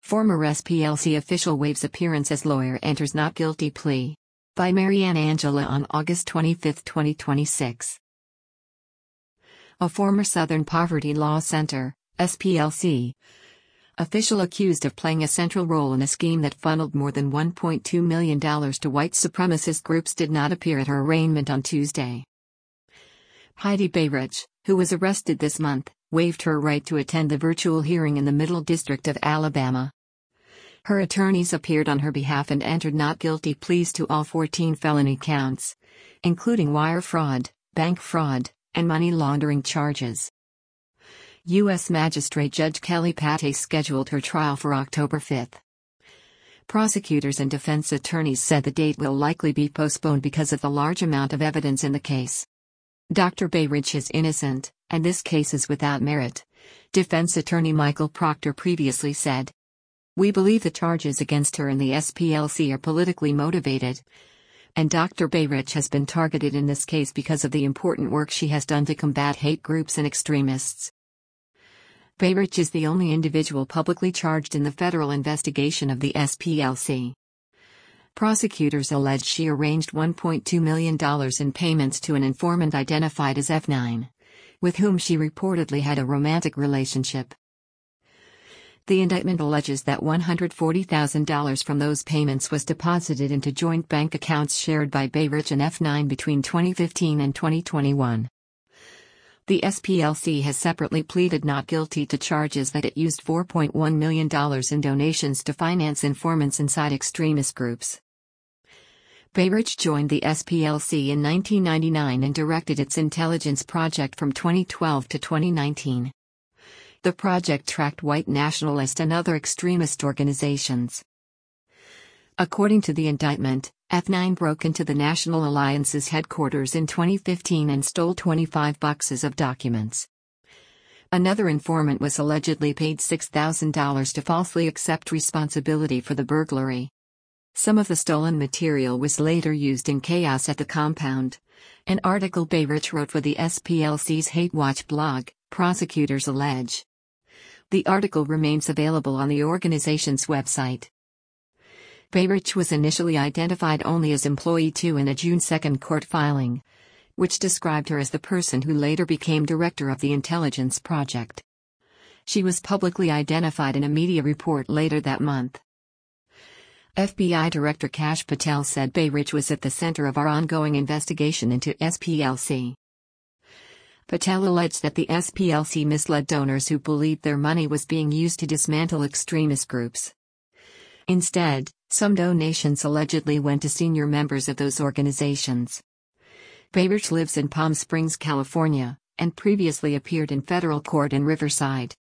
Former SPLC official waives appearance as lawyer enters not guilty plea. By Marianne Angela on August 25, 2026. A former Southern Poverty Law Center, SPLC, official accused of playing a central role in a scheme that funneled more than $1.2 million to white supremacist groups did not appear at her arraignment on Tuesday. Heidi Beirich, who was arrested this month, waived her right to attend the virtual hearing in the Middle District of Alabama. Her attorneys appeared on her behalf and entered not guilty pleas to all 14 felony counts, including wire fraud, bank fraud, and money laundering charges. U.S. Magistrate Judge Kelly Pate scheduled her trial for October 5. Prosecutors and defense attorneys said the date will likely be postponed because of the large amount of evidence in the case. Dr. Beirich is innocent, and this case is without merit, defense attorney Michael Proctor previously said. We believe the charges against her and the SPLC are politically motivated, and Dr. Beirich has been targeted in this case because of the important work she has done to combat hate groups and extremists. Beirich is the only individual publicly charged in the federal investigation of the SPLC. Prosecutors allege she arranged $1.2 million in payments to an informant identified as F9, with whom she reportedly had a romantic relationship. The indictment alleges that $140,000 from those payments was deposited into joint bank accounts shared by Beirich and F9 between 2015 and 2021. The SPLC has separately pleaded not guilty to charges that it used $4.1 million in donations to finance informants inside extremist groups. Beirich joined the SPLC in 1999 and directed its intelligence project from 2012 to 2019. The project tracked white nationalist and other extremist organizations. According to the indictment, F9 broke into the National Alliance's headquarters in 2015 and stole 25 boxes of documents. Another informant was allegedly paid $6,000 to falsely accept responsibility for the burglary. Some of the stolen material was later used in chaos at the compound. An article Beirich wrote for the SPLC's Hate Watch blog, prosecutors allege. The article remains available on the organization's website. Beirich was initially identified only as Employee 2 in a June 2 court filing, which described her as the person who later became director of the intelligence project. She was publicly identified in a media report later that month. FBI Director Kash Patel said Beirich was at the center of our ongoing investigation into SPLC. Patel alleged that the SPLC misled donors who believed their money was being used to dismantle extremist groups. Instead, some donations allegedly went to senior members of those organizations. Beirich lives in Palm Springs, California, and previously appeared in federal court in Riverside.